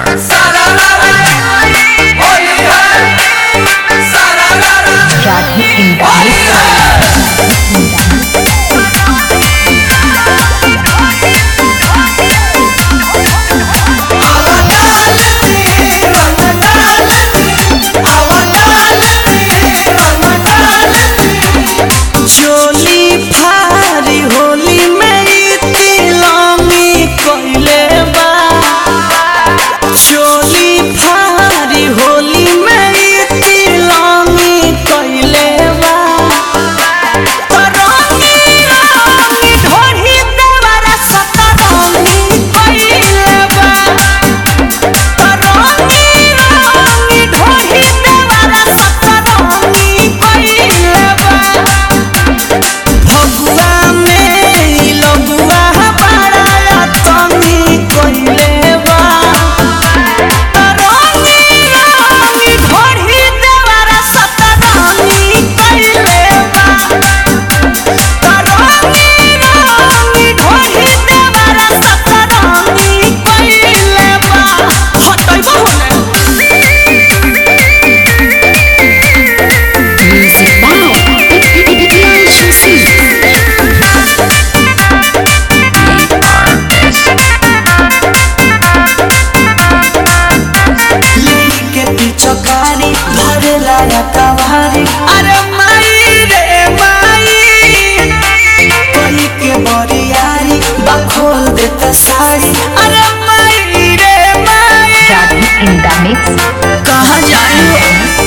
अरे माई रे माई कोई के बोरियारी बखोल देता साड़ी। अरे माई रे माई Radhi in the mix। कहाँ जाए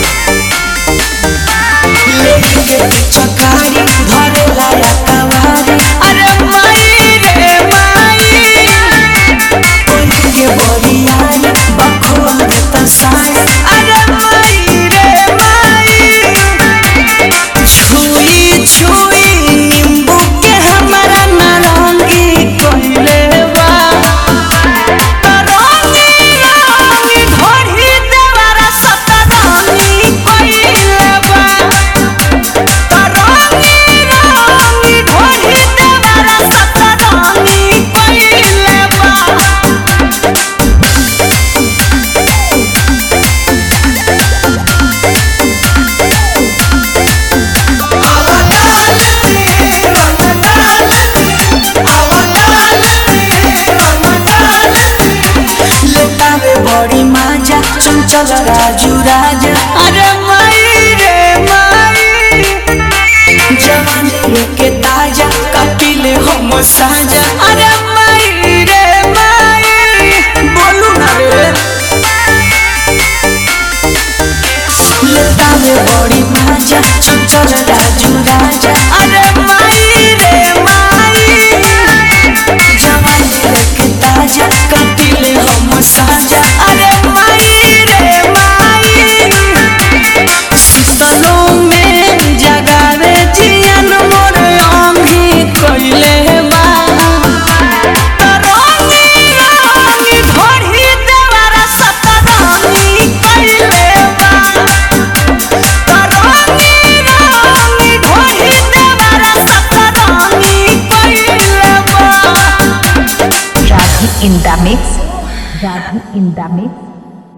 लेके चकारी भरे लाया कवारी। अरे माई रे माई कोई के बोरियारी बखोल देता साड़ी। अरे माई रे छुई छुई नींबू के हमारा नारंगी कोइले बा। तरंगी रंगी ढोढ़ी देवारा सतरंगी कोइले बा। तरंगी रंगी ढोढ़ी देवारा सतरंगी कोइले बा। बड़ी माजा चंचल राजू राजा। अरे माई रे माई जवानी के ताजा कपिले हम साजा। अरे माई रे माई बोलू ना रे लेता में बड़ी माजा चंचल राजू राजा। अरे माई रे माई जवानी के ताजा कपिले हम साजा। अरे माई रे माई सुतलो में जगावे जियन मोर आंधी कोइले बा। तरंगी रंगी ढोढ़ी देवारा सतरंगी कोइले बा। तरंगी रंगी ढोढ़ी देवारा सतरंगी कोइले बा। Radhi in the mix। Radhi in the mix।